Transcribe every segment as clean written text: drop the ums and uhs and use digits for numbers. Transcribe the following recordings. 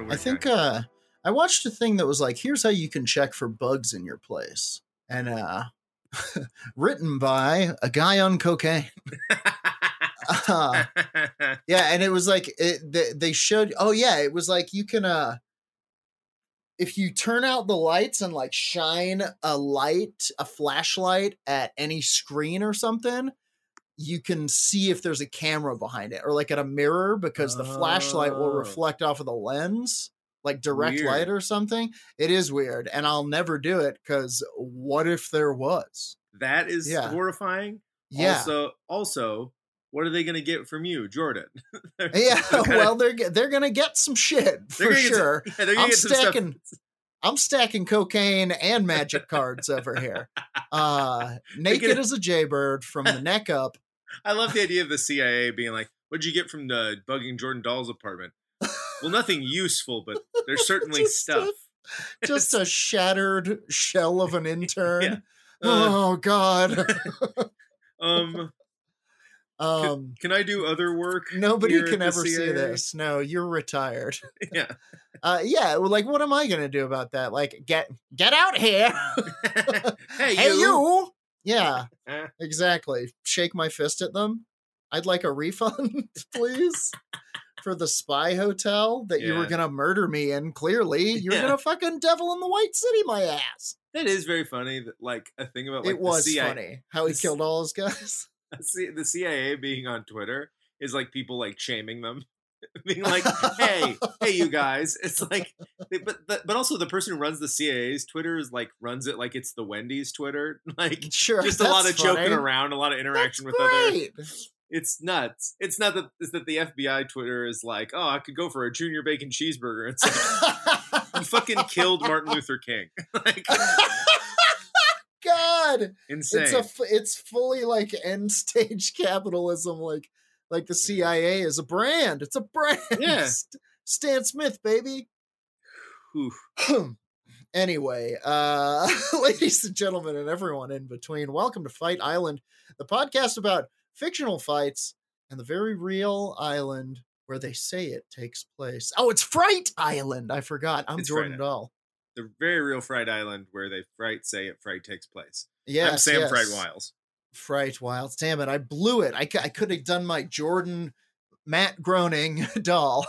a I weird think guy. I watched a thing that was like, here's how you can check for bugs in your place. And written by a guy on cocaine. Yeah, and it was like they showed it was like you can if you turn out the lights and like shine a flashlight at any screen or something, you can see if there's a camera behind it, or like at a mirror, because the flashlight will reflect off of the lens, like direct light or something. It is weird, and I'll never do it because what if there was? That is horrifying. Yeah. Also, what are they going to get from you, Jordan? Well, they're going to get some shit for sure. I'm stacking cocaine and magic cards over here. Naked as a jaybird from the neck up. I love the idea of the CIA being like, what'd you get from the bugging Jordan Dahl's apartment? Well, nothing useful, but there's certainly stuff. Just a shattered shell of an intern. Oh, God. Can I do other work? Nobody can ever see this. No, you're retired. Yeah. Like, what am I going to do about that? Like, get out here. Hey, you. Yeah, exactly. Shake my fist at them. I'd like a refund, please, for the spy hotel that you were going to murder me in. Clearly, you're going to fucking Devil in the White City my ass. That is very funny. That, like, a thing about like it was the CIA, funny how he killed all his guys. The CIA being on Twitter is like people like shaming them, being like, "Hey, you guys!" It's like, but also the person who runs the CIA's Twitter is like runs it like it's the Wendy's Twitter, like sure, just a lot of joking around, a lot of interaction with others. It's nuts. It's not that the FBI Twitter is like, "Oh, I could go for a junior bacon cheeseburger." It's like, you fucking killed Martin Luther King. Like, God, insane. It's fully like end stage capitalism, like the CIA is a brand. It's a brand. Yeah. Stan Smith, baby. Anyway, ladies and gentlemen, and everyone in between, welcome to Fight Island, the podcast about fictional fights and the very real island where they say it takes place. Oh, it's Fright Island. I forgot. I'm Jordan Dahl. The very real Fright Island where they say Fright takes place. Yes, I'm Sam Fright Wiles. Fright Wiles. Damn it, I blew it. I could have done my Jordan Matt Groening Dahl.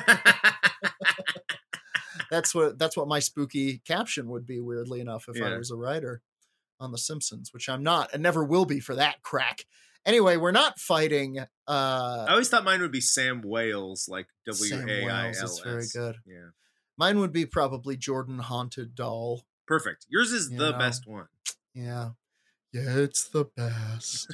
That's what my spooky caption would be, weirdly enough, if I was a writer on The Simpsons, which I'm not and never will be for that crack. Anyway, we're not fighting. I always thought mine would be Sam Wales, like W-A-I-L-S. That's very good. Yeah. Mine would be probably Jordan Haunted Doll. Perfect. Yours is the best one. Yeah. Yeah, it's the best.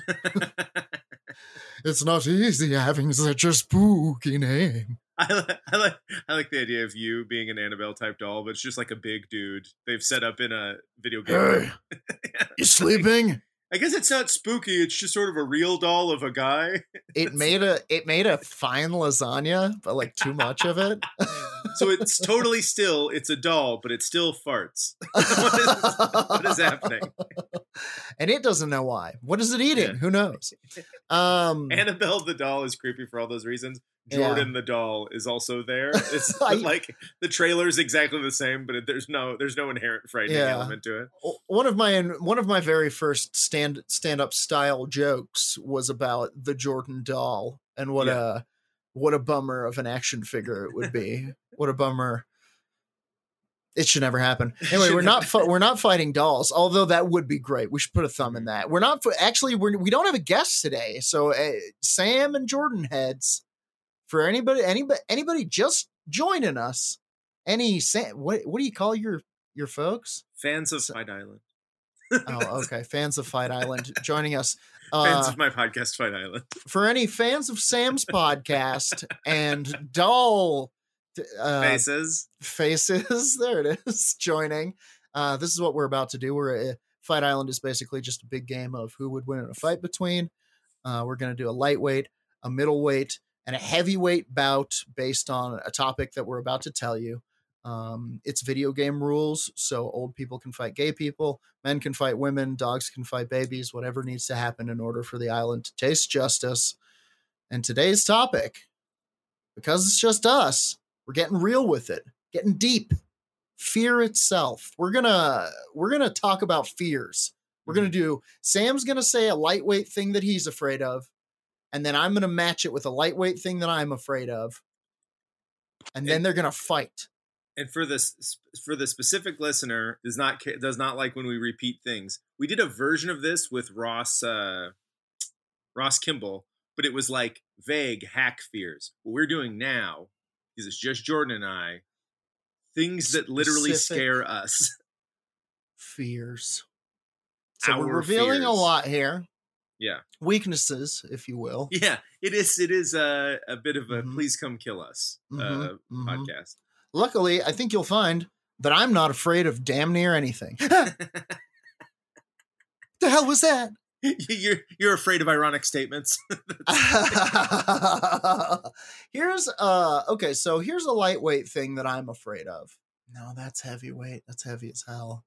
It's not easy having such a spooky name. I like the idea of you being an Annabelle type doll, but it's just like a big dude they've set up in a video game. Hey, you sleeping? I guess it's not spooky. It's just sort of a real doll of a guy. It made a fine lasagna, but like too much of it. So it's totally still. It's a doll, but it still farts. What is happening? And it doesn't know why. What is it eating? Who knows? Annabelle the doll is creepy for all those reasons. Jordan the doll is also there. It's like the trailer's exactly the same, but there's no inherent frightening element to it. One of my very first stand-up style jokes was about the Jordan doll and what a bummer of an action figure it would be. What a bummer. It should never happen. Anyway, we're not fighting dolls, although that would be great. We should put a thumb in that. We don't have a guest today. So Sam and Jordan heads. For anybody just joining us, what do you call your folks? Fans of Fight Island. Oh, okay. Fans of Fight Island joining us. Fans of my podcast, Fight Island. For any fans of Sam's podcast and doll faces, there it is, joining. This is what we're about to do. Fight Island is basically just a big game of who would win in a fight between. We're going to do a lightweight, a middleweight, and a heavyweight bout based on a topic that we're about to tell you. It's video game rules, so old people can fight gay people, men can fight women, dogs can fight babies, whatever needs to happen in order for the island to taste justice. And today's topic, because it's just us, We're getting real with it, getting deep. Fear itself. We're gonna talk about fears. We're gonna do. Sam's gonna say a lightweight thing that he's afraid of, and then I'm gonna match it with a lightweight thing that I'm afraid of, and then they're gonna fight. And for the specific listener does not like when we repeat things. We did a version of this with Ross Kimball, but it was like vague hack fears. What we're doing now, because it's just Jordan and I, things that literally scare us. Fears. So we're revealing a lot here. Yeah. Weaknesses, if you will. Yeah, it is a bit of a please come kill us podcast. Luckily, I think you'll find that I'm not afraid of damn near anything. The hell was that? You're afraid of ironic statements. Here's here's a lightweight thing that I'm afraid of. No, that's heavyweight. That's heavy as hell.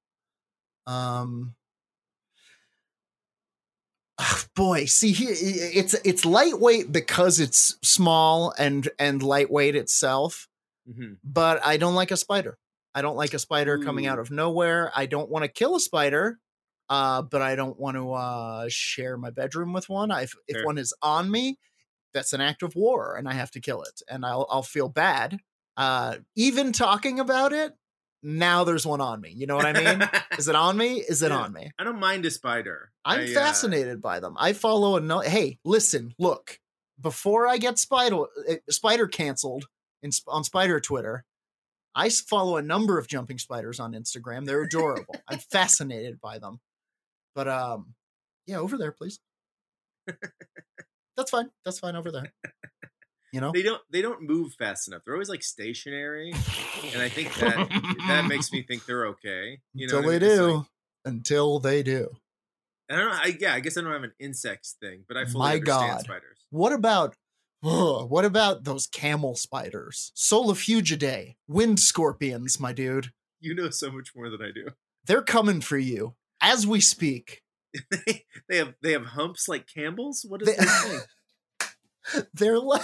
Boy, see here, it's lightweight because it's small and lightweight itself. Mm-hmm. But I don't like a spider. I don't like a spider coming out of nowhere. I don't want to kill a spider. But I don't want to share my bedroom with one. If one is on me, that's an act of war, and I have to kill it, and I'll feel bad. Even talking about it, now there's one on me. You know what I mean? Is it on me? Is it on me? I don't mind a spider. I'm fascinated by them. I follow hey, listen, look. Before I get spider canceled on Spider Twitter, I follow a number of jumping spiders on Instagram. They're adorable. I'm fascinated by them. But yeah, over there, please. That's fine. That's fine over there. You know, they don't move fast enough. They're always like stationary, and I think that makes me think they're okay. You know, until they do. I don't know. I guess I don't have an insects thing, but I fully understand spiders. What about those camel spiders? Solifugidae, wind scorpions, my dude. You know so much more than I do. They're coming for you as we speak. they have humps like Campbell's. What is this thing? They're like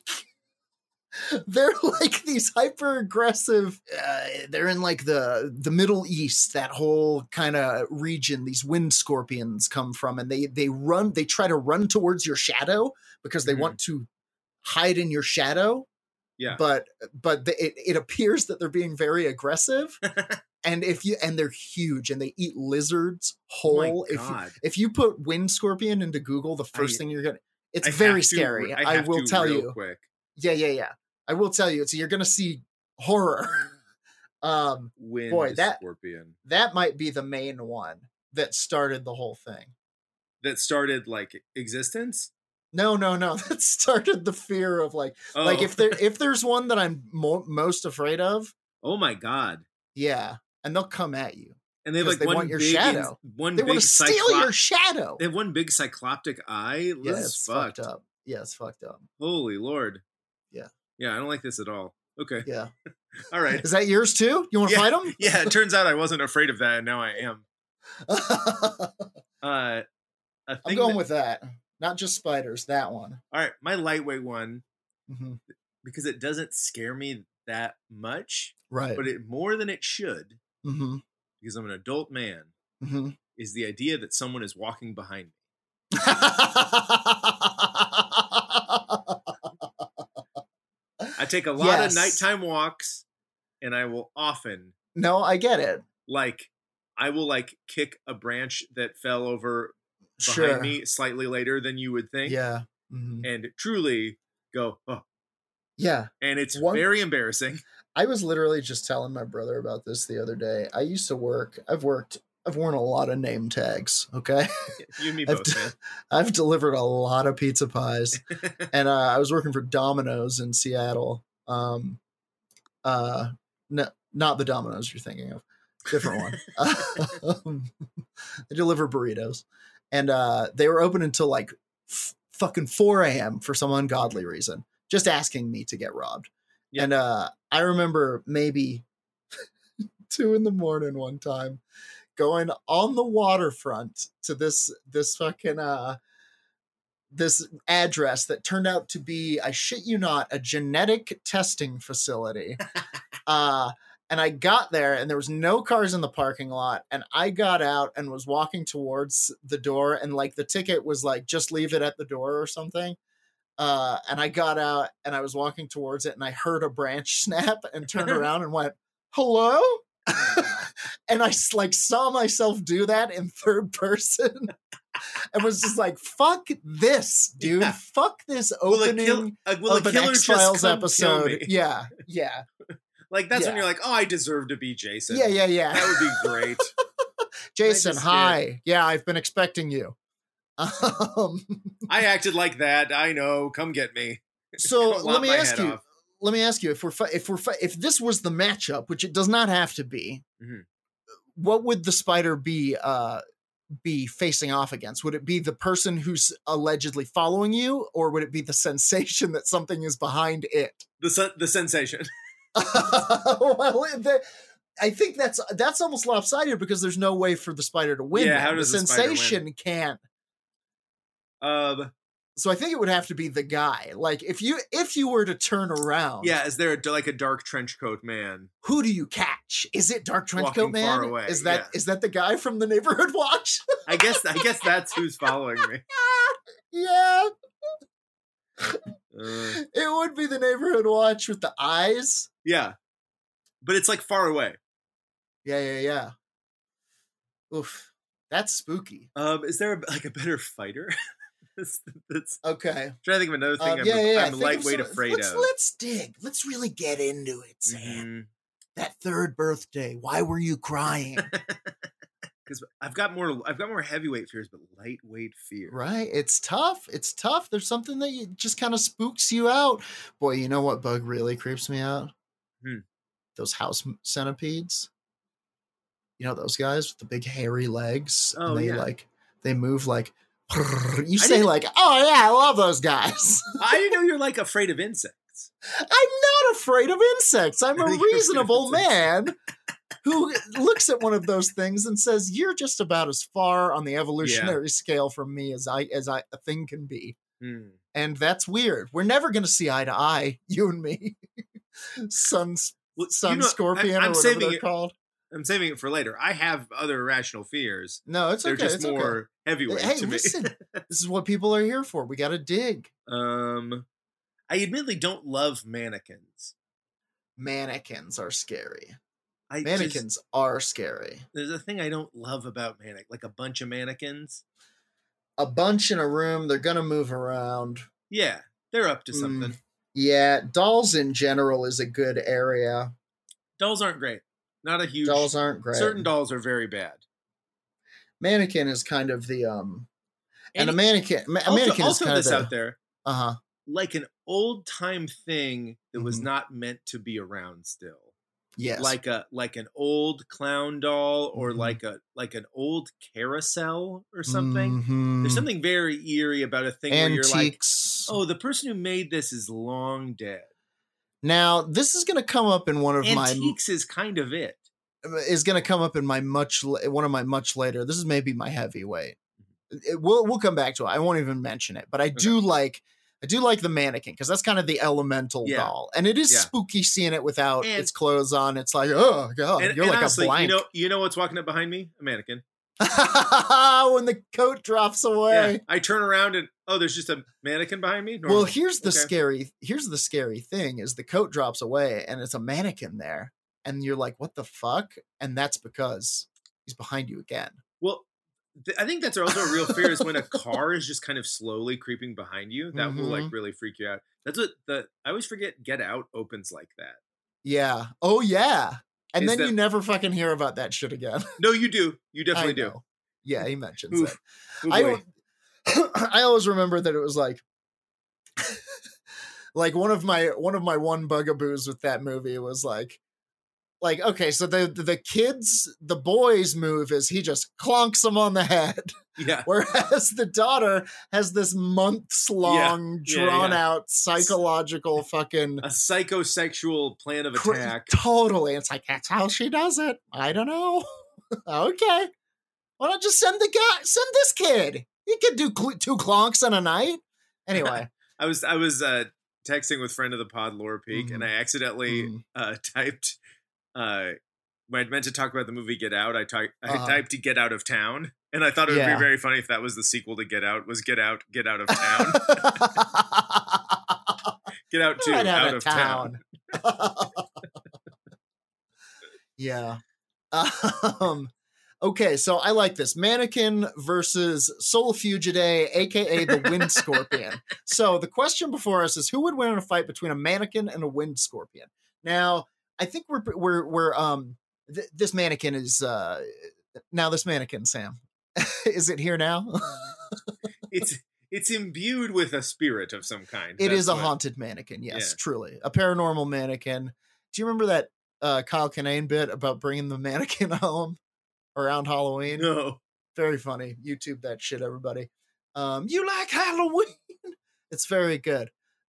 these hyper aggressive. They're in like the Middle East, that whole kind of region. These wind scorpions come from, and they try to run towards your shadow because they want to hide in your shadow. Yeah. But it appears that they're being very aggressive. And they're huge, and they eat lizards whole. Oh if you put wind scorpion into Google, the first thing you're gonna, it's very scary. I will tell you. Quick. Yeah. I will tell you. So you're gonna see horror. Scorpion. That might be the main one that started the whole thing. That started like existence? No. That started the fear of like if there's one that I'm most afraid of. Oh my God. Yeah. And they'll come at you. And they have like they want your shadow. They want to steal your shadow. They have one big cycloptic eye. Yeah, it's fucked up. Yeah, it's fucked up. Holy Lord. Yeah. Yeah, I don't like this at all. Okay. Yeah. All right. Is that yours too? You want to fight them? Yeah, it turns out I wasn't afraid of that, and now I am. I'm going with that. Not just spiders, that one. All right, my lightweight one, because it doesn't scare me that much, right? But it more than it should, because I'm an adult man, is the idea that someone is walking behind me. I take a lot of nighttime walks, and I will often. No, I get it. Like, I will like kick a branch that fell over behind me slightly later than you would think. Yeah. And truly go, oh. Yeah. And it's very embarrassing. I was literally just telling my brother about this the other day. I used to work. I've worn a lot of name tags. Okay. You and me both, man. I've delivered a lot of pizza pies, and I was working for Domino's in Seattle. No, not the Domino's you're thinking of. Different one. They deliver burritos, and they were open until like fucking 4 a.m. for some ungodly reason, just asking me to get robbed. Yep. And I remember maybe 2 a.m. one time going on the waterfront to this fucking this address that turned out to be, I shit you not, a genetic testing facility. And I got there and there was no cars in the parking lot. And I got out and was walking towards the door. And like the ticket was like, just leave it at the door or something. And I got out and I was walking towards it and I heard a branch snap and turned around and went, hello? And I like saw myself do that in third person and was just like, fuck this, dude. Yeah. Fuck this opening of an X-Files episode. Yeah. Like, that's when Yeah. you're like, oh, I deserve to be Jason. Yeah. That would be great. Jason, just hi. did. Yeah, I've been expecting you. I acted like that. I know. Come get me. So Lop let me my ask head you. off. Let me ask you if this was the matchup, which it does not have to be. Mhm. What would the spider be facing off against? Would it be the person who's allegedly following you, or would it be the sensation that something is behind it? The sensation. Well, I think that's almost lopsided because there's no way for the spider to win. Yeah, then. how does the spider win? sensation can't? So I think it would have to be the guy. Like if you were to turn around, Yeah, is there a dark trench coat man? who do you catch? Is it Dark Trenchcoat Walking Man? far away, Is that the guy from the Neighborhood Watch? I guess that's who's following me. Yeah, Uh, it would be the Neighborhood Watch with the eyes. yeah, but it's like far away. Yeah. Oof, that's spooky. Is there a better fighter? that's Okay. I'm trying to think of another thing. Yeah. I'm lightweight afraid of. Let's dig. Let's really get into it, Sam. Mhm. That third birthday. Why were you crying? Because I've got more heavyweight fears, but lightweight fear. Right? It's tough. There's something that just kind of spooks you out. Boy, you know what bug really creeps me out? Those house centipedes. You know those guys with the big hairy legs? Oh, and they yeah. they move like you say like, oh yeah, I love those guys. I didn't know you're like afraid of insects. I'm not afraid of insects. I'm a You're afraid of reasonable insects. man who looks at one of those things and says, "You're just about as far on the evolutionary scale from me as a thing can be." Hmm. And that's weird. We're never going to see eye to eye, you and me. Sun Well, scorpion I'm or whatever saving they're it. called. I'm saving it for later. I have other irrational fears. No, it's They're okay. just it's more okay. heavyweight Hey, to me. listen. This is what people are here for. We got to dig. I admittedly don't love mannequins. Mannequins are scary. There's a thing I don't love about like a bunch of mannequins. A bunch in a room. They're going to move around. Yeah, they're up to something. Yeah, dolls in general is a good area. Dolls aren't great. Not a huge. Dolls aren't great. Certain dolls are very bad. Mannequin is kind of the and a And mannequin. A also, mannequin is also kind this of out there, like an old time thing that was Mhm. not meant to be around still. yes, Like an old clown doll or Mhm. like an old carousel or something. Mhm. There's something very eerie about a thing where you're like, Antiques. oh, the person who made this is long dead. Now this is going to come up in one of Antiques is kind of it. is going to come up in my much later. This is maybe my heavyweight. We'll come back to it. I won't even mention it, but I do like the mannequin because that's kind of the elemental Yeah. doll, and it is Yeah. spooky seeing it without And- its clothes on. It's like, oh god, And, you're and like honestly, a blank. you know what's walking up behind me? A mannequin. When the coat drops away. Yeah. I turn around and there's just a mannequin behind me. Well, Normal. here's the Okay. scary thing is the coat drops away and it's a mannequin there, and you're like, what the fuck? And that's because he's behind you again. Well, I think that's also a real fear is when a car is just kind of slowly creeping behind you. That will like really freak you out. That's what I always forget. Get Out opens like that. Yeah. Oh yeah. And Is then that- you never fucking hear about that shit again. No, you do. You definitely I do. know. Yeah, he mentions Oof. it. Oh, I boy. I always remember that it was like one of my one bugaboos with that movie was like okay, so the boy's move is he just clunks him on the head, Yeah. whereas the daughter has this months long Yeah, drawn yeah. out psychological fucking A psychosexual plan of attack. totally. It's like that's how she does it. I don't know. Okay, why not just send this kid? He could do 2 clonks in a night. Anyway, I was texting with friend of the pod, Laura Peak, and I accidentally typed. When I meant to talk about the movie Get Out, I typed to Get Out of Town, and I thought it would be very funny if that was the sequel to Get Out. Was Get Out of Town? Get Out to out of town. Yeah. Okay, so I like this. Mannequin versus Soul Fugidae, aka the Wind Scorpion. So the question before us is, who would win in a fight between a mannequin and a wind scorpion? Now, I think this mannequin is this mannequin, Sam. Is it here now? It's imbued with a spirit of some kind. It is a haunted mannequin, yes, truly. A paranormal mannequin. Do you remember that Kyle Kinane bit about bringing the mannequin home around Halloween? No. Very funny. YouTube that shit, everybody. You like Halloween? It's very good.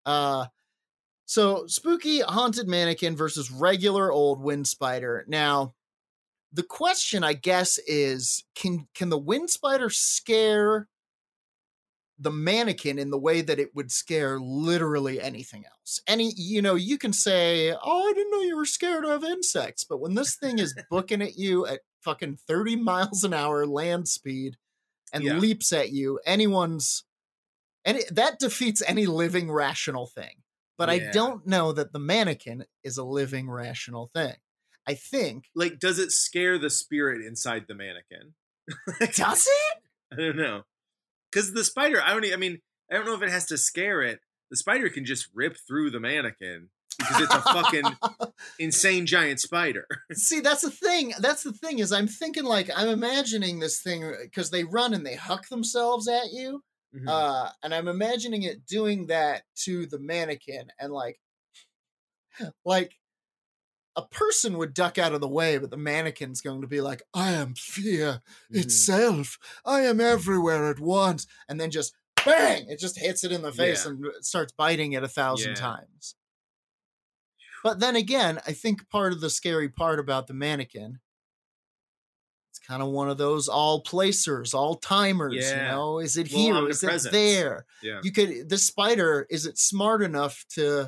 So spooky haunted mannequin versus regular old wind spider. Now, the question, I guess, is can the wind spider scare the mannequin in the way that it would scare literally anything else? You can say, oh, I didn't know you were scared of insects. But when this thing is booking at you at fucking 30 miles an hour land speed and leaps at you, that defeats any living rational thing. But I don't know that the mannequin is a living rational thing. I think. Like, does it scare the spirit inside the mannequin? Does it? I don't know. Because the spider, I don't know if it has to scare it. The spider can just rip through the mannequin because it's a fucking insane giant spider. See, that's the thing. That's the thing is I'm thinking, like, I'm imagining this thing because they run and they huck themselves at you. Mm-hmm. And I'm imagining it doing that to the mannequin, and like a person would duck out of the way, but the mannequin's going to be like, I am fear itself. I am everywhere at once. And then just bang, it just hits it in the face and starts biting it 1,000 times. But then again, I think part of the scary part about the mannequin, it's kind of one of those all placers, all timers, is it here? Is it there? Yeah. This spider, is it smart enough to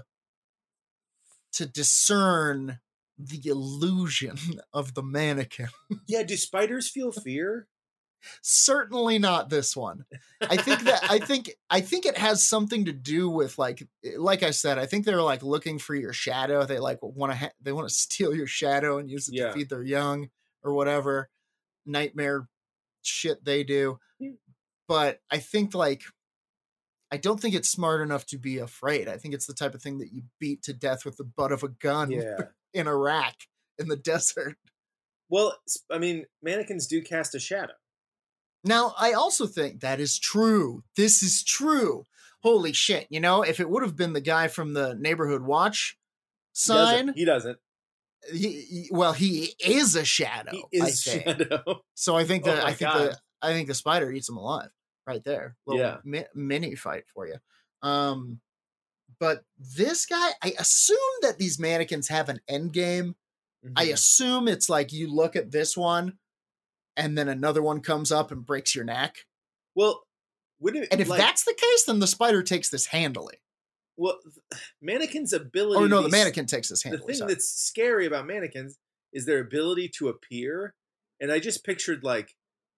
discern the illusion of the mannequin? Yeah, do spiders feel fear? Certainly not this one. I think it has something to do with like I said, I think they're like looking for your shadow. They like want to steal your shadow and use it to feed their young or whatever nightmare shit they do. But I think I don't think it's smart enough to be afraid. I think it's the type of thing that you beat to death with the butt of a gun in Iraq in the desert. Well, I mean, mannequins do cast a shadow. Now, I also think that is true. This is true. Holy shit. If it would have been the guy from the Neighborhood Watch sign. He doesn't. He is a shadow. He is shadow. So I think that I think the spider eats him alive right there. Little mini fight for you. But this guy, I assume that these mannequins have an end game. Mm-hmm. I assume it's like you look at this one and then another one comes up and breaks your neck. Well, if that's the case, then the spider takes this handily. Well, mannequins' ability... Or no, the mannequin takes this handily. The thing that's scary about mannequins is their ability to appear. And I just pictured like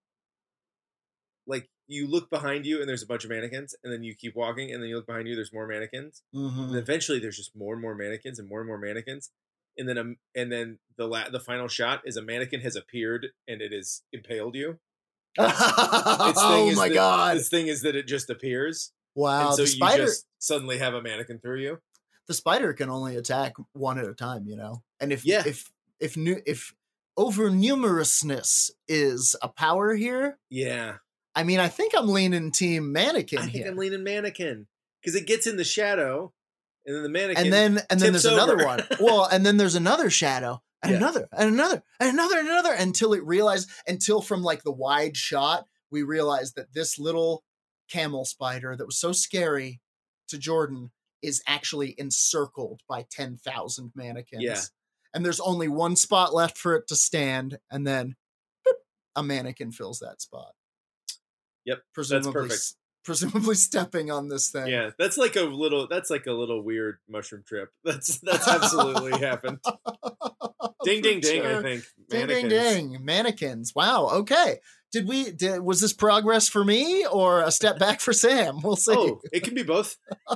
you look behind you and there's a bunch of mannequins, and then you keep walking and then you look behind you, there's more mannequins. Mm-hmm. And eventually there's just more and more mannequins and more mannequins. And then the final shot is a mannequin has appeared and it has impaled you. Oh my God. This thing is that it just appears. Wow. And so you just suddenly have a mannequin through you. The spider can only attack one at a time, And if over numerousness is a power here. Yeah. I mean, I think I'm leaning team mannequin. I think I'm leaning mannequin because it gets in the shadow, and then the mannequin, and then there's another one. Well, and then there's another shadow, and another, until from like the wide shot, we realize that this little camel spider that was so scary to Jordan is actually encircled by 10,000 mannequins. Yeah. And there's only one spot left for it to stand, and then boop, a mannequin fills that spot. Yep, presumably, that's perfect. presumably stepping on this thing. Yeah, that's like a little weird mushroom trip. That's absolutely happened. Ding ding ding, Sure. I think. Ding Mannequins. ding ding. Mannequins. Wow. Okay. Was this progress for me or a step back for Sam? We'll see. Oh, it can be both.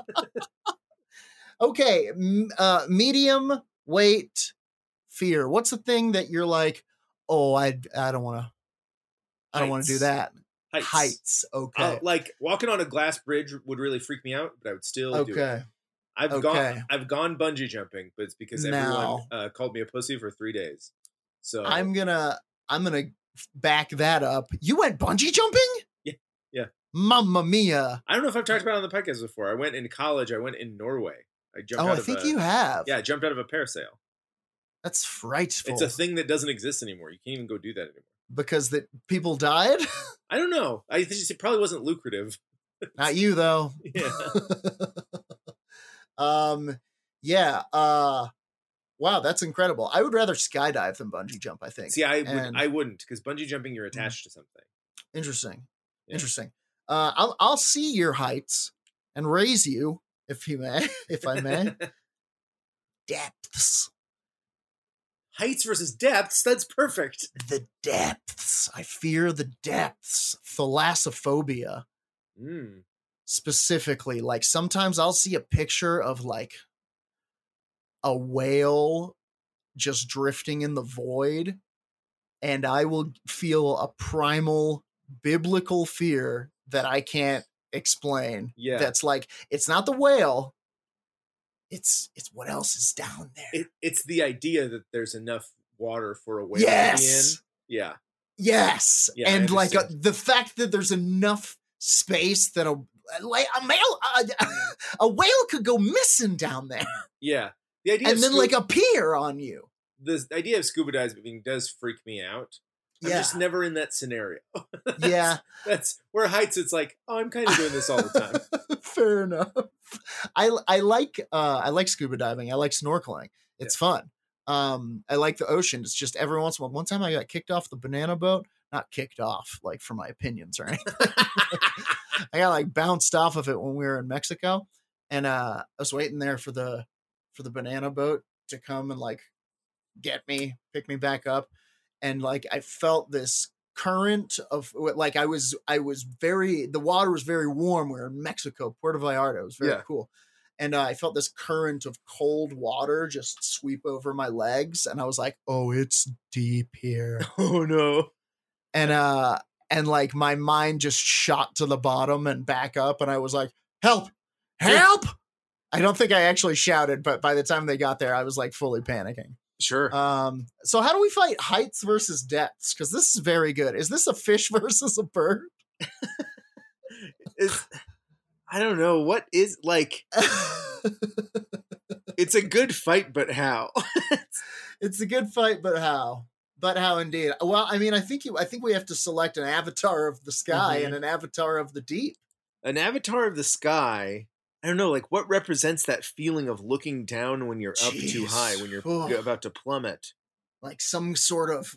Okay. Medium weight fear. What's the thing that you're like, oh, I don't want to do that. Heights. Okay. Like walking on a glass bridge would really freak me out, but I would still do it. Okay. I've gone bungee jumping, but it's because everyone called me a pussy for 3 days. So I'm gonna back that up. You went bungee jumping? Yeah. Mamma mia! I don't know if I've talked about it on the podcast before. I went in college. I went in Norway. I jumped. I think you have. Yeah, I jumped out of a parasail. That's frightful. It's a thing that doesn't exist anymore. You can't even go do that anymore because that people died. I don't know. I think it probably wasn't lucrative. Not you though. Yeah. Yeah. Wow, that's incredible. I would rather skydive than bungee jump, I think. See, I wouldn't, because bungee jumping, you're attached to something. Interesting. Yeah. Interesting. I'll see your heights and raise you, if I may. Depths. Heights versus depths, that's perfect. The depths. I fear the depths. Thalassophobia. Specifically, like sometimes I'll see a picture of like a whale just drifting in the void, and I will feel a primal biblical fear that I can't explain. Yeah. That's like, it's not the whale. It's what else is down there. It's the idea that there's enough water for a whale to be in. Yeah. Yes. Yeah, and like the fact that there's enough space that a whale could go missing down there. Yeah. The idea and then like appear on you. The idea of scuba diving does freak me out. I'm just never in that scenario. Yeah. That's where heights, it's like, oh, I'm kind of doing this all the time. Fair enough. I like scuba diving. I like snorkeling. It's fun. I like the ocean. It's just every once in a while. One time I got kicked off the banana boat. Not kicked off, like for my opinions or anything. I got like bounced off of it when we were in Mexico. And I was waiting there for the banana boat to come and like pick me back up. And like I felt this current of like the water was very warm. We were in Mexico, Puerto Vallarta. It was very cool. And I felt this current of cold water just sweep over my legs. And I was like, oh, it's deep here. Oh no. And like my mind just shot to the bottom and back up. And I was like, help. I don't think I actually shouted, but by the time they got there, I was like fully panicking. Sure. So how do we fight heights versus depths? Because this is very good. Is this a fish versus a bird? I don't know. What is like? It's a good fight, but how? It's a good fight, but how? But how indeed? Well, I mean, I think we have to select an avatar of the sky and an avatar of the deep. An avatar of the sky. I don't know, like what represents that feeling of looking down when you're up too high, when you're about to plummet? Like some sort of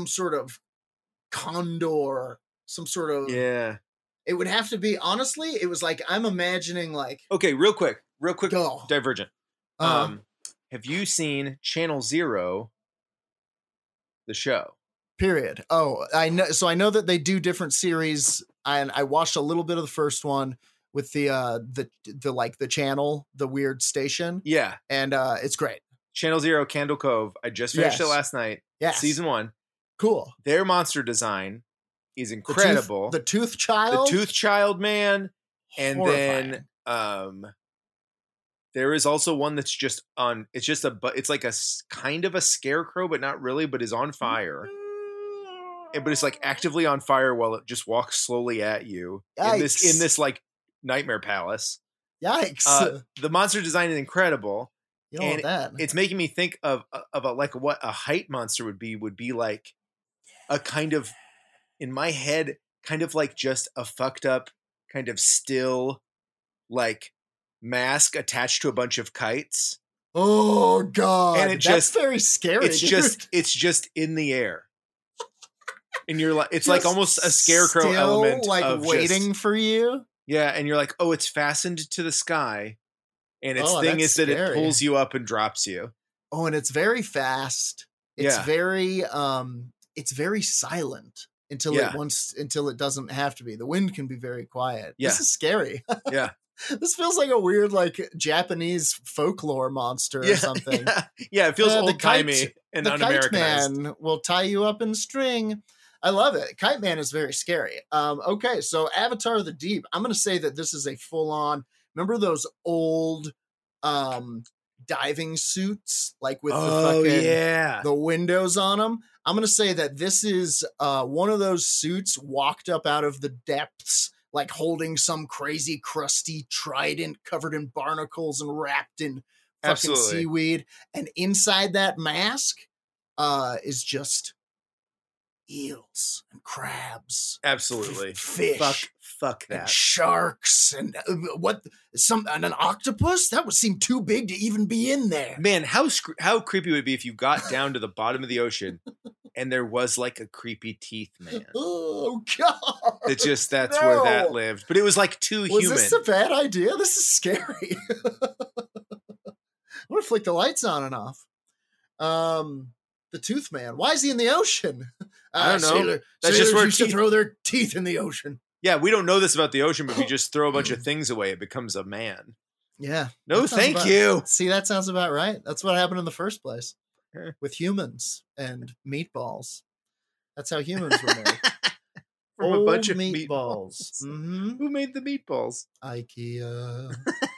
condor, some sort of It would have to be, honestly, it was like I'm imagining like okay, real quick, go. Divergent. Have you seen Channel Zero, the show? Period. Oh, I know. So I know that they do different series, and I watched a little bit of the first one with the channel, the weird station. Yeah. And it's great. Channel Zero, Candle Cove. I just finished it last night. Yeah. Season 1. Cool. Their monster design is incredible. The Tooth Child? The Tooth Child, man. And horrifying. then there is also one that's just on, it's like a kind of a scarecrow, but not really, but is on fire. But it's like actively on fire while it just walks slowly at you in this like nightmare palace. Yikes. The monster design is incredible. You don't want that. It's making me think of like what a height monster would be like a kind of, in my head, kind of like just a fucked up kind of still like mask attached to a bunch of kites. Oh God. And that's very scary. It's just in the air. And you're like, it's like almost a scarecrow element, like of waiting for you. Yeah, and you're like, oh, it's fastened to the sky, and its Oh, thing that's is that it scary. pulls you up and drops you. Oh, and it's very fast. It's Yeah. very silent until Yeah. until it doesn't have to be. The wind can be very quiet. Yeah. This is scary. Yeah. This feels like a weird, like, Japanese folklore monster or something. Yeah, it feels The old-timey and the Kite un-Americanized. Man will tie you up in string. I love it. Kite Man is very scary. Okay, so Avatar of the Deep. I'm going to say that this is a full-on. Remember those old diving suits, like with the windows on them? I'm going to say that this is one of those suits walked up out of the depths, like holding some crazy crusty trident covered in barnacles and wrapped in fucking Absolutely. seaweed. And inside that mask is just eels and crabs. Absolutely. Fish. Fuck And that. sharks and and an octopus that would seem too big to even be in there. Man, how creepy would it be if you got down to the bottom of the ocean and there was like a creepy teeth man? Oh God! That's where that lived, but it was like too Was human. this a bad idea? This is scary. I'm gonna flick the lights on and off. The Tooth Man. Why is he in the ocean? I don't know. That's Sailors just where used to throw their teeth in the ocean. Yeah, we don't know this about the ocean, but if you just throw a bunch of things away, it becomes a man. Yeah. No, thank you. See, that sounds about right. That's what happened in the first place Yeah. with humans and meatballs. That's how humans were made. From a bunch of meatballs. Mm-hmm. Who made the meatballs? IKEA.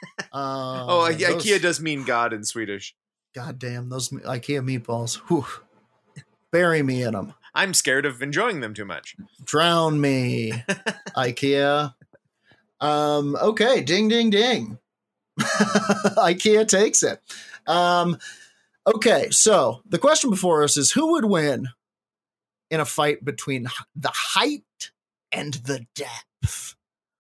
IKEA does mean God in Swedish. God damn, those IKEA meatballs. Whew. Bury me in them. I'm scared of enjoying them too much. Drown me, IKEA. Okay, ding, ding, ding. IKEA takes it. Okay, so the question before us is who would win in a fight between the height and the depth?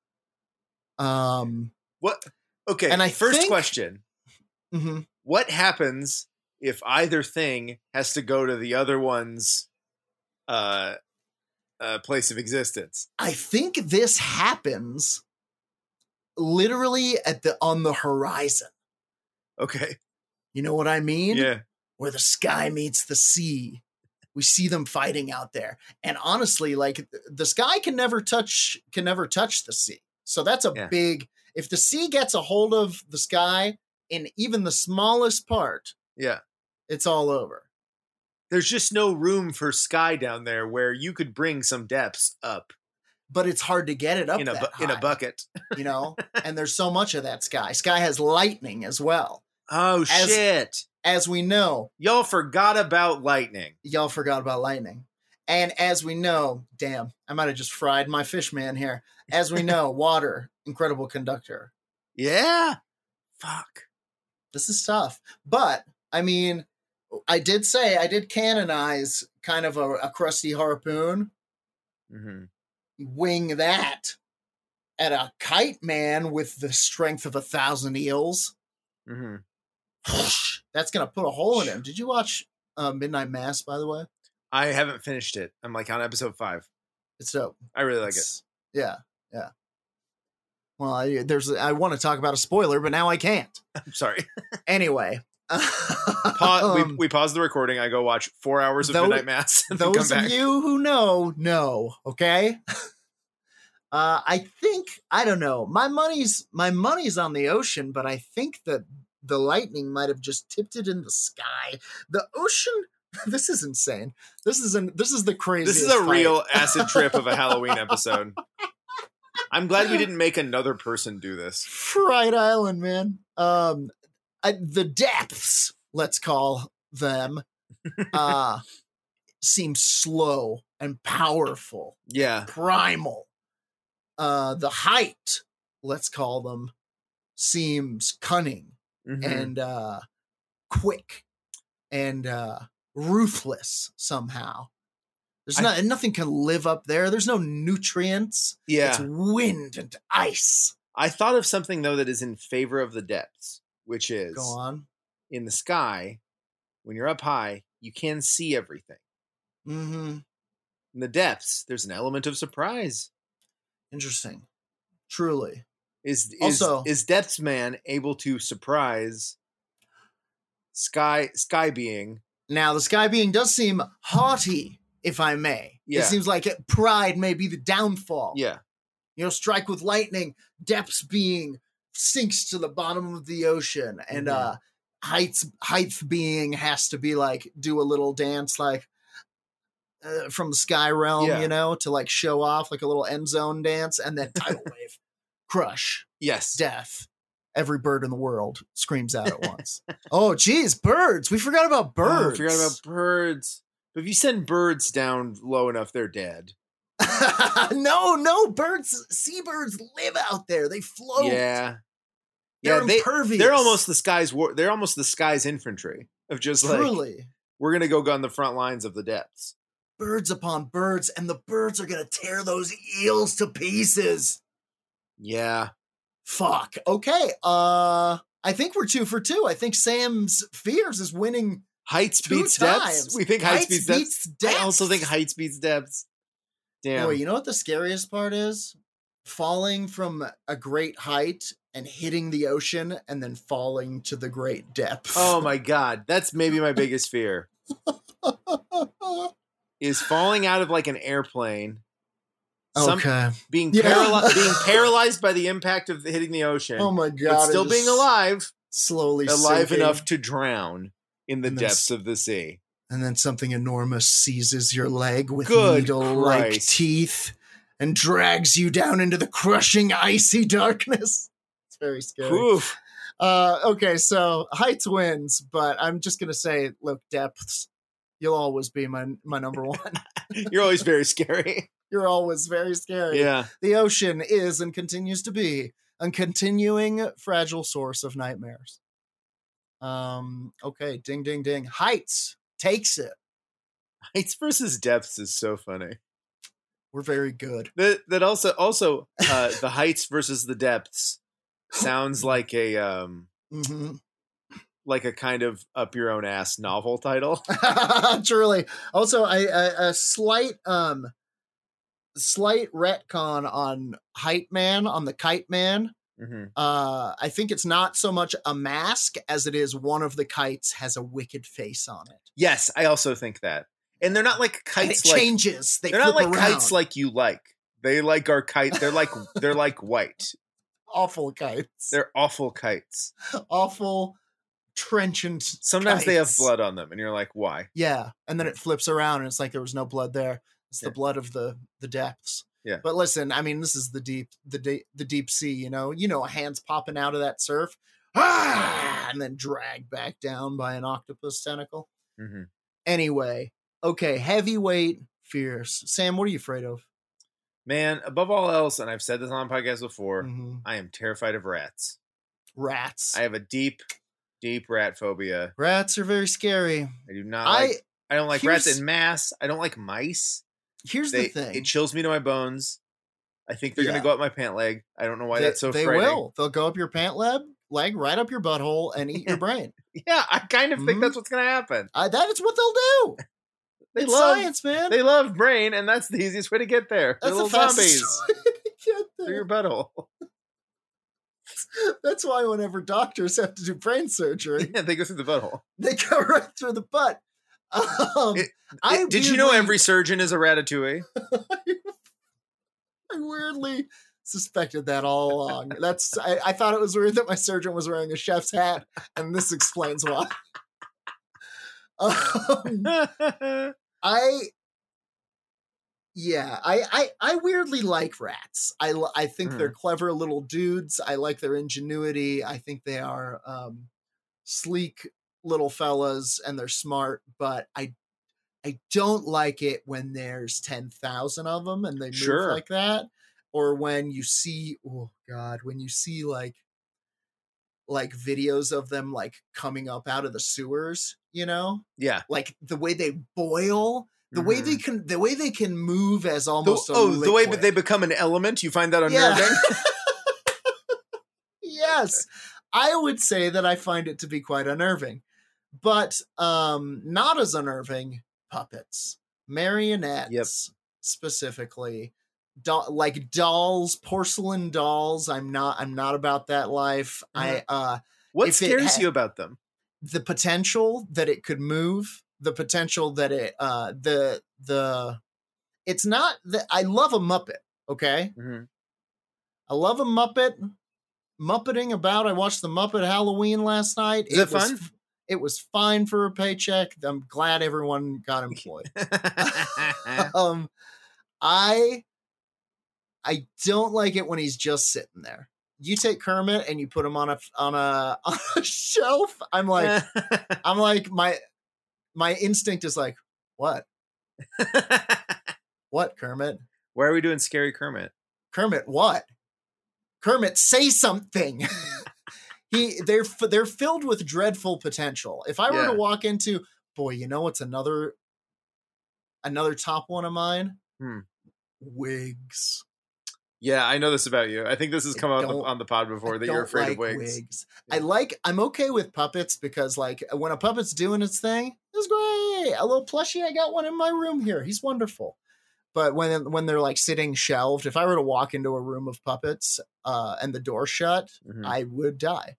What? Okay, and first question. Mm-hmm. What happens if either thing has to go to the other one's place of existence? I think this happens literally on the horizon. Okay. You know what I mean? Yeah. Where the sky meets the sea. We see them fighting out there. And honestly, like the sky can never touch the sea. So that's a big, if the sea gets a hold of the sky in even the smallest part, it's all over. There's just no room for sky down there where you could bring some depths up. But it's hard to get it up in a bucket, you know. And there's so much of that sky. Sky has lightning as well. Oh shit! As we know, y'all forgot about lightning. And as we know, damn, I might have just fried my fish man here. As we know, water, incredible conductor. Yeah. Fuck. This is tough, but I mean, I did canonize kind of a crusty harpoon. Mm-hmm. Wing that at a kite man with the strength of 1,000 eels. Mm-hmm. That's gonna put a hole in him. Did you watch Midnight Mass, by the way? I haven't finished it. I'm like on episode 5. It's dope. I really like it. Yeah. Well, I want to talk about a spoiler, but now I can't. I'm sorry. Anyway. We pause the recording. I go watch 4 hours of Midnight Mass. And those then come back. of you who know, okay? I think, I don't know. My money's on the ocean, but I think that the lightning might have just tipped it in the sky. The ocean. This is insane. This is the craziest. This is a real acid trip of a Halloween episode. I'm glad we didn't make another person do this. Fright Island, man. The depths, let's call them, seem slow and powerful. Yeah. Primal. The height, let's call them, seems cunning and quick and ruthless somehow. There's nothing can live up there. There's no nutrients. Yeah. It's wind and ice. I thought of something, though, that is in favor of the depths, which is go on. In the sky, when you're up high, you can see everything. Mm-hmm. In the depths, there's an element of surprise. Interesting. Truly. Is Also- Depths Man able to surprise Sky Being? Now, the Sky Being does seem haughty, if I may. Yeah. It seems like pride may be the downfall. Yeah. You know, strike with lightning, Depths Being sinks to the bottom of the ocean, and Mhm. Heights Being has to be like, do a little dance like from the Sky Realm, Yeah. you know, to like show off like a little end zone dance, and then tidal wave, crush, Yes. death. Every bird in the world screams out at once. Oh, geez, birds. We forgot about birds. Oh, I forgot about birds. But if you send birds down low enough, they're dead. No, birds, seabirds live out there. They float. Yeah. They're Yeah, impervious. they're almost the sky's they're almost the sky's infantry of just like, Truly. we're gonna go on the front lines of the depths. Birds upon birds, and the birds are gonna tear those eels to pieces. Yeah. Fuck. Okay. I think we're 2 for 2. I think Sam's Fears is winning Heights 2 beats times. depths. We think Heights beats depths. I also think Heights beats depths. Damn. Boy, you know what the scariest part is? Falling from a great height and hitting the ocean and then falling to the great depth. Oh my god, that's maybe my biggest fear. Is falling out of like an airplane. Okay. Being Yeah. being paralyzed by the impact of hitting the ocean. Oh my but god. still it being is alive Slowly alive sinking. enough to drown in the And then depths of the sea. And then something enormous seizes your leg with Good needle-like Christ. teeth and drags you down into the crushing icy darkness. It's very scary. Oof. Okay, so Heights wins, but I'm just gonna say, look, Depths, you'll always be my number one. You're always very scary. You're always very scary. Yeah. The ocean is and continues to be a continuing fragile source of nightmares. Okay, ding, ding, ding. Heights takes it. Heights versus depths is so funny. We're very good. That also the heights versus the depths sounds like a Mm-hmm. like a kind of up your own ass novel title. Truly. Also, a slight retcon on Height Man, on the Kite Man. Mm-hmm. I think it's not so much a mask as it is one of the kites has a wicked face on it. Yes, I also think that. And they're not like And kites it like changes. They they're not flip like around. kites like you like. They like our kite. They're like white. Awful kites. They're awful kites. Awful trenchant. Sometimes they have kites. blood on them, and you're like, why? Yeah, and then it flips around, and it's like there was no blood there. It's Yeah. the blood of the depths. Yeah. But listen, I mean, this is the deep sea. You know, hands popping out of that surf, and then dragged back down by an octopus tentacle. Mm-hmm. Anyway, okay, heavyweight fears. Sam, what are you afraid of? Man, above all else, and I've said this on the podcast before, Mhm. I am terrified of rats. Rats. I have a deep, deep rat phobia. Rats are very scary. I do not like. I don't like rats here's- in mass. I don't like mice. Here's the thing. It chills me to my bones. I think they're Yeah. gonna go up my pant leg. I don't know why that's so they frightening. will. They'll go up your pant leg, right up your butthole, and eat your brain. Yeah, I kind of think Mhm. that's what's gonna happen. That is what they'll do. They It's love science, man. They love brain, and that's the easiest way to get there. They're That's little the fastest zombies way to get through there. your butthole. That's why whenever doctors have to do brain surgery, Yeah, they go through the butthole. they go right through the butt. Did you know every surgeon is a ratatouille? I weirdly suspected that all along. I thought it was weird that my surgeon was wearing a chef's hat, and this explains why. I weirdly like rats. I think they're clever little dudes. I like their ingenuity. I think they are sleek little fellas, and they're smart. But I don't like it when there's 10,000 of them and they move Sure. like that, or when you see when you see like videos of them like coming up out of the sewers, Yeah. like the way they boil. The way Mhm. they can move as almost the way liquid. they become an element, you find that Yeah. unnerving? Yes, I would say that I find it to be quite unnerving, but not as unnerving puppets, marionettes, specifically. like dolls, porcelain dolls. I'm not about that life. What if scares you about them? The potential that it could move, the potential that it's not that I love a Muppet. Okay. Mm-hmm. I love a Muppet. Muppeting about. I watched the Muppet Halloween last night. Is it fun? It was fine for a paycheck. I'm glad everyone got employed. I don't like it when he's just sitting there. You take Kermit and you put him on a shelf. I'm like my instinct is like, what? What, Kermit? Why are we doing scary Kermit? Kermit, what? Kermit, say something. They're filled with dreadful potential. If I were to walk into, boy, you know what's another top one of mine? Wigs. Yeah, I know this about you. I think this has come up on the pod before that you're afraid of wigs. Yeah. I'm okay with puppets because like when a puppet's doing its thing, it's great. A little plushie, I got one in my room here. He's wonderful. But when they're like sitting shelved, if I were to walk into a room of puppets and the door shut, I would die.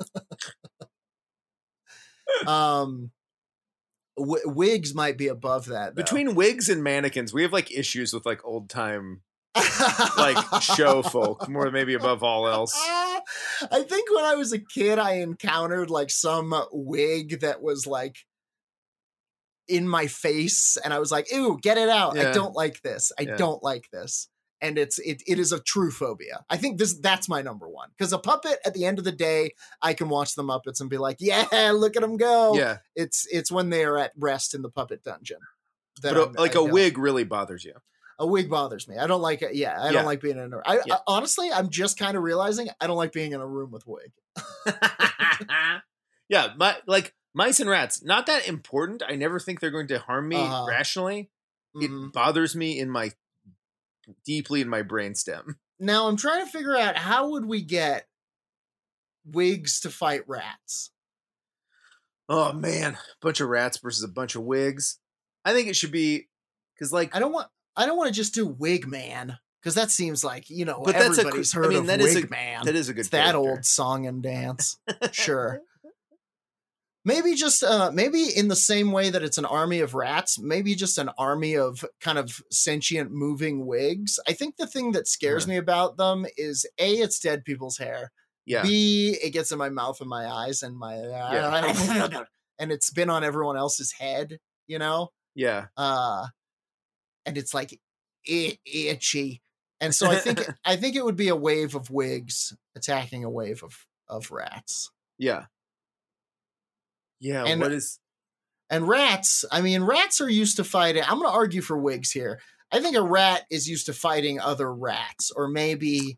Wigs might be above that. Though. Between wigs and mannequins, we have like issues with like old time like show folk more maybe above all else. I think when I was a kid, I encountered like some wig that was like in my face and I was like, ew, get it out. I don't like this. I don't like this. And it is a true phobia. I think that's my number one. Because a puppet, at the end of the day, I can watch the Muppets and be like, yeah, look at them go. Yeah. It's when they are at rest in the puppet dungeon. But a wig really bothers you. A wig bothers me. I don't like it. Yeah, I don't like being in a I honestly, I'm just kind of realizing I don't like being in a room with wig. Yeah, mice and rats, not that important. I never think they're going to harm me rationally. It bothers me deeply in my brainstem. Now I'm trying to figure out how would we get wigs to fight rats? Oh man, a bunch of rats versus a bunch of wigs. I think it should be because like I don't want to just do Wig Man because that seems like but everybody's heard of Wig Man. That is a good. It's that old song and dance. Sure. Maybe just maybe in the same way that it's an army of rats, maybe just an army of kind of sentient moving wigs. I think the thing that scares me about them is A, it's dead people's hair. Yeah. B, it gets in my mouth and my eyes and my and it's been on everyone else's head, Yeah. And it's like itchy. And so I think it would be a wave of wigs attacking a wave of rats. Yeah. Yeah, and rats, I mean, rats are used to fighting. I'm going to argue for wigs here. I think a rat is used to fighting other rats, or maybe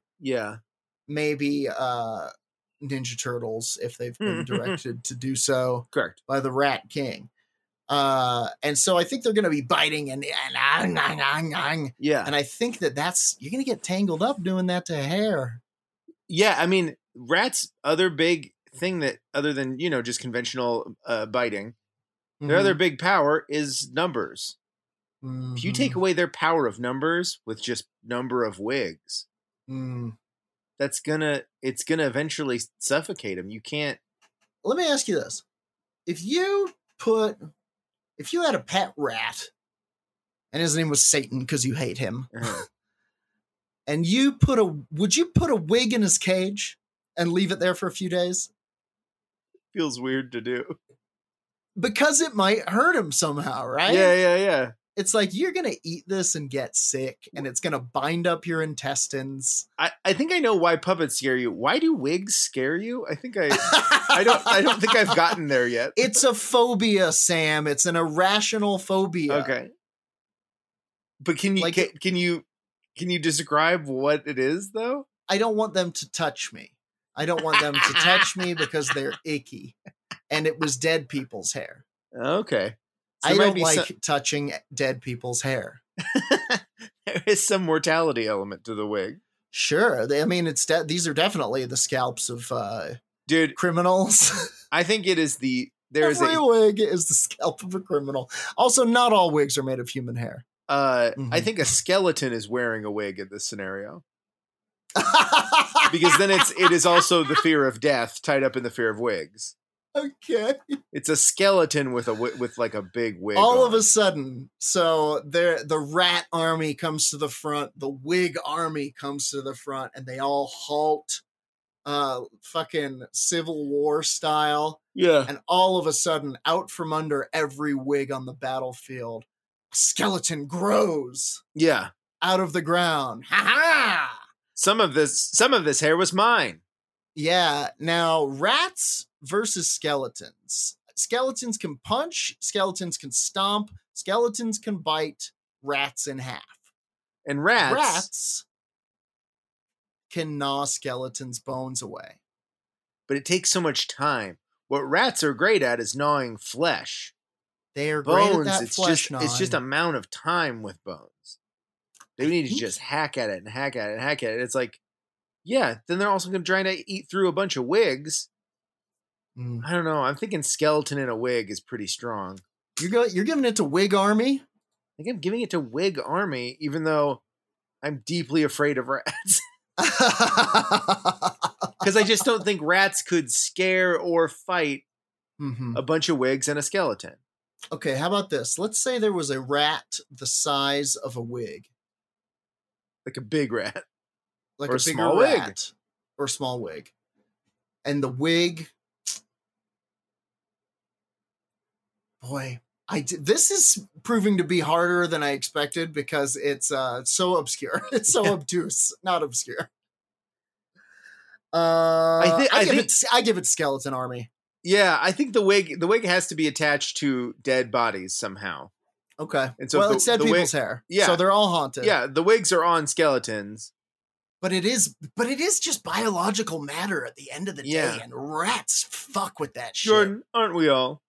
Ninja Turtles if they've been directed to do so. Correct. By the Rat King. And so I think they're going to be biting and yeah. And I think that's you're going to get tangled up doing that to hair. Yeah, I mean, rats' other big thing that other than just conventional biting, their other big power is numbers. If you take away their power of numbers with just number of wigs, it's gonna eventually suffocate them. You can't. Let me ask you this: if you had a pet rat and his name was Satan because you hate him, and would you put a wig in his cage and leave it there for a few days? Feels weird to do. Because it might hurt him somehow, right? Yeah. It's like you're going to eat this and get sick, and it's going to bind up your intestines. I think I know why puppets scare you. Why do wigs scare you? I think I don't think I've gotten there yet. It's a phobia, Sam. It's an irrational phobia. Okay. But can you describe what it is though? I don't want them to touch me. I don't want them to touch me because they're icky. And it was dead people's hair. Okay. So I don't like touching dead people's hair. There is some mortality element to the wig. Sure. These are definitely the scalps of criminals. I think it is Every wig is the scalp of a criminal. Also, not all wigs are made of human hair. I think a skeleton is wearing a wig in this scenario. Because then it is also the fear of death tied up in the fear of wigs. Okay. It's a skeleton with like a big wig. All on. of a sudden, so the rat army comes to the front, the wig army comes to the front, and they all halt, fucking Civil War style. Yeah. And all of a sudden, out from under every wig on the battlefield, a skeleton grows. Yeah. Out of the ground. Ha ha! Some of this hair was mine. Yeah. Now, rats versus skeletons. Skeletons can punch. Skeletons can stomp. Skeletons can bite rats in half. And rats can gnaw skeletons' bones away. But it takes so much time. What rats are great at is gnawing flesh. They are bones, great at that it's flesh gnawing. It's just amount of time with bones. They need to just hack at it and hack at it and hack at it. It's like, yeah, then they're also going to try to eat through a bunch of wigs. I don't know. I'm thinking skeleton in a wig is pretty strong. You're giving it to Wig Army? I think I'm giving it to Wig Army, even though I'm deeply afraid of rats. Because I just don't think rats could scare or fight a bunch of wigs and a skeleton. Okay, how about this? Let's say there was a rat the size of a wig. Like a big rat. Like or a bigger small rat. wig. Or small wig. And the wig... Boy, this is proving to be harder than I expected because it's so obscure. It's so obtuse, not obscure. I give it Skeleton Army. Yeah, I think the wig has to be attached to dead bodies somehow. Okay. And so it's dead people's hair. Yeah. So they're all haunted. Yeah, the wigs are on skeletons. But it is just biological matter at the end of the day, and rats fuck with that shit. Jordan, aren't we all?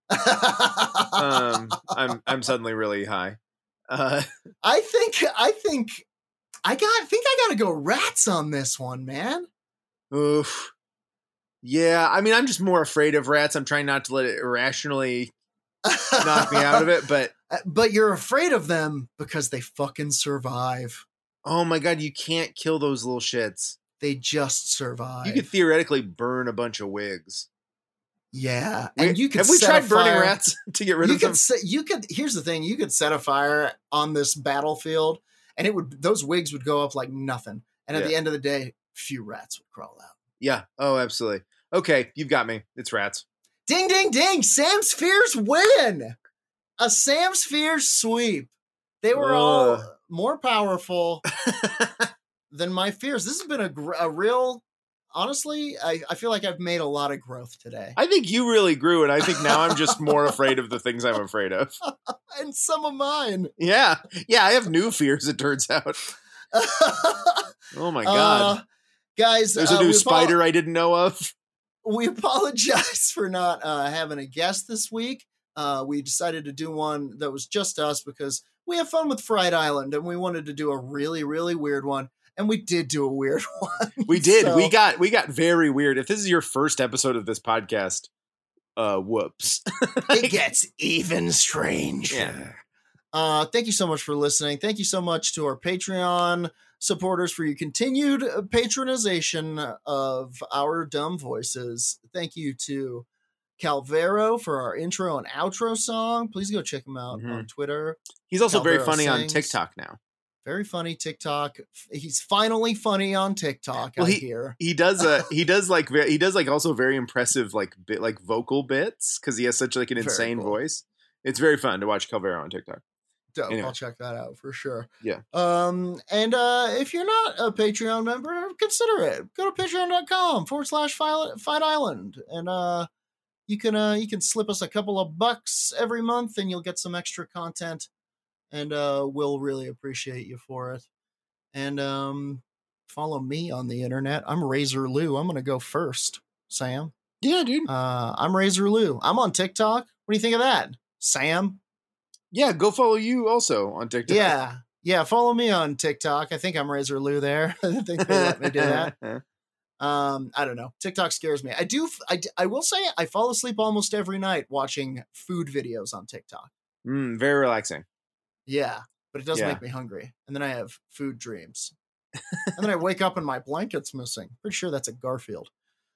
I'm suddenly really high. I think I gotta go rats on this one, man. Oof. Yeah, I mean, I'm just more afraid of rats. I'm trying not to let it irrationally knock me out of it, but you're afraid of them because they fucking survive. Oh my god, you can't kill those little shits. They just survive. You could theoretically burn a bunch of wigs. Yeah, and you could. Have we tried burning rats to get rid of them? Here's the thing: you could set a fire on this battlefield, and those wigs would go up like nothing. And at the end of the day, few rats would crawl out. Yeah. Oh, absolutely. Okay, you've got me. It's rats. Ding, ding, ding! Sam's Fears win. A Sam's Fears sweep. They were all more powerful than my fears. This has been a real. Honestly, I feel like I've made a lot of growth today. I think you really grew, and I think now I'm just more afraid of the things I'm afraid of. And some of mine. Yeah. Yeah, I have new fears, it turns out. Oh my God. Guys. There's a new spider I didn't know of. We apologize for not having a guest this week. We decided to do one that was just us because we have fun with Fright Island, and we wanted to do a really, really weird one. And we did do a weird one. We did. So, we got very weird. If this is your first episode of this podcast, whoops. It gets even stranger. Yeah. Thank you so much for listening. Thank you so much to our Patreon supporters for your continued patronization of our dumb voices. Thank you to Calvero for our intro and outro song. Please go check him out on Twitter. He's also Calvero very funny sings. on TikTok now. Very funny TikTok. He's finally funny on TikTok. I hear he does also very impressive like vocal bits because he has such like an insane voice. It's very fun to watch Calvero on TikTok. Dope. Anyway. I'll check that out for sure. Yeah. And if you're not a Patreon member, consider it. Go to patreon.com/Fight Island, and you can slip us a couple of bucks every month, and you'll get some extra content. And we'll really appreciate you for it. And follow me on the internet. I'm Razor Lou. I'm going to go first, Sam. Yeah, dude. I'm Razor Lou. I'm on TikTok. What do you think of that, Sam? Yeah, go follow you also on TikTok. Yeah, follow me on TikTok. I think I'm Razor Lou there. I think they let me do that. I don't know. TikTok scares me. I will say I fall asleep almost every night watching food videos on TikTok. Very relaxing. Yeah, but it does Yeah. make me hungry. And then I have food dreams. And then I wake up and my blanket's missing. Pretty sure that's a Garfield.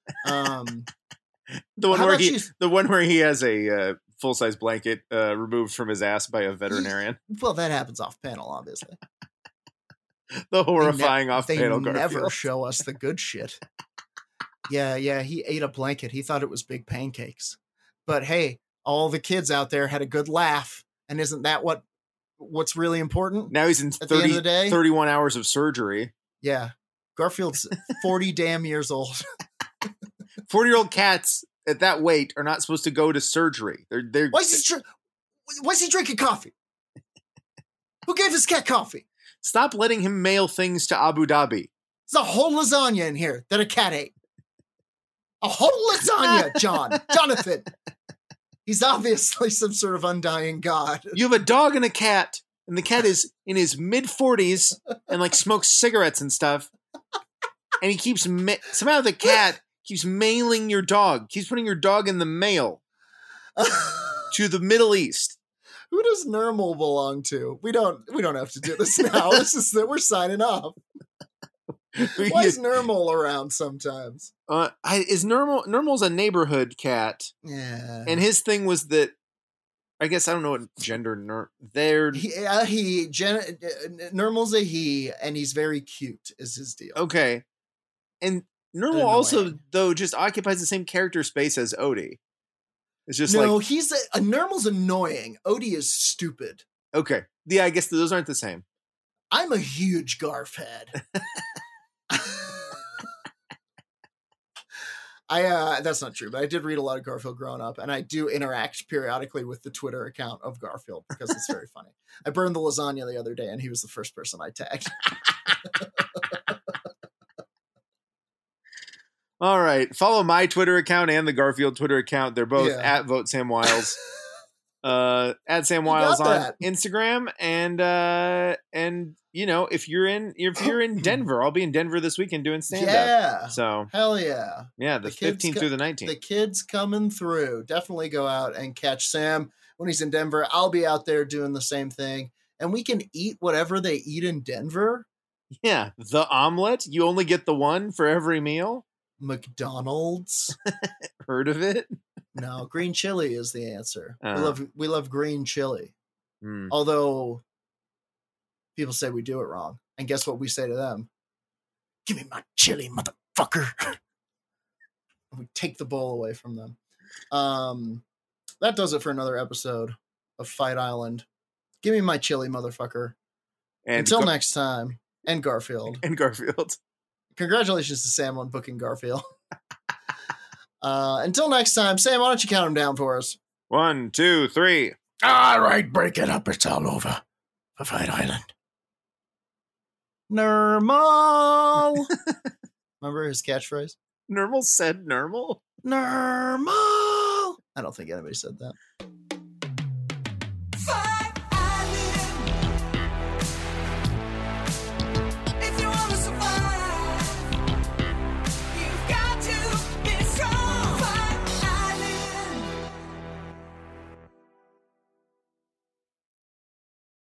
The one How where about the one where he has a full-size blanket removed from his ass by a veterinarian. Well, that happens off panel, obviously. The horrifying off-panel They never Garfield. show us the good shit. Yeah, he ate a blanket. He thought it was big pancakes. But hey, all the kids out there had a good laugh. And isn't that what's really important? Now he's in At the end of the day? 31 hours of surgery. Yeah. Garfield's 40 damn years old. 40-year-old cats at that weight are not supposed to go to surgery. They're Why is he drinking coffee? Who gave his cat coffee? Stop letting him mail things to Abu Dhabi. There's a whole lasagna in here that a cat ate. A whole lasagna, Jonathan. He's obviously some sort of undying god. You have a dog and a cat, and the cat is in his mid-40s and like smokes cigarettes and stuff. And he keeps somehow the cat keeps mailing your dog. Keeps putting your dog in the mail to the Middle East. Who does Nermal belong to? We don't have to do this now. We're signing off. Why is Nermal around sometimes? Nermal's a neighborhood cat. Yeah. And his thing was that, I guess I don't know what gender Nermal's a he, and he's very cute is his deal. Okay. And Nermal also, though, just occupies the same character space as Odie. It's just he's Nermal's annoying. Odie is stupid. Okay. Yeah, I guess those aren't the same. I'm a huge Garf head. That's not true, but I did read a lot of Garfield growing up, and I do interact periodically with the Twitter account of Garfield because it's very funny. I burned the lasagna the other day, and he was the first person I tagged. All right. Follow my Twitter account and the Garfield Twitter account. They're both at Vote Sam Wiles. At Sam Wiles on Instagram. And you know, if you're in Denver, I'll be in Denver this weekend doing stand-up. Yeah. So hell yeah. Yeah, the 15th through the 19th. The kids coming through. Definitely go out and catch Sam when he's in Denver. I'll be out there doing the same thing. And we can eat whatever they eat in Denver. Yeah. The omelet. You only get the one for every meal. McDonald's. Heard of it? No, green chili is the answer. Uh-huh. We love green chili. Mm. Although people say we do it wrong. And guess what we say to them? Give me my chili, motherfucker. We take the bowl away from them. That does it for another episode of Fight Island. Give me my chili, motherfucker. And until next time. And Garfield. Congratulations to Sam on booking Garfield. Until next time, Sam, why don't you count them down for us? 1, 2, 3. All right, break it up. It's all over for Fight Island. Nermal. Remember his catchphrase? Nermal said Nermal? Nermal. I don't think anybody said that.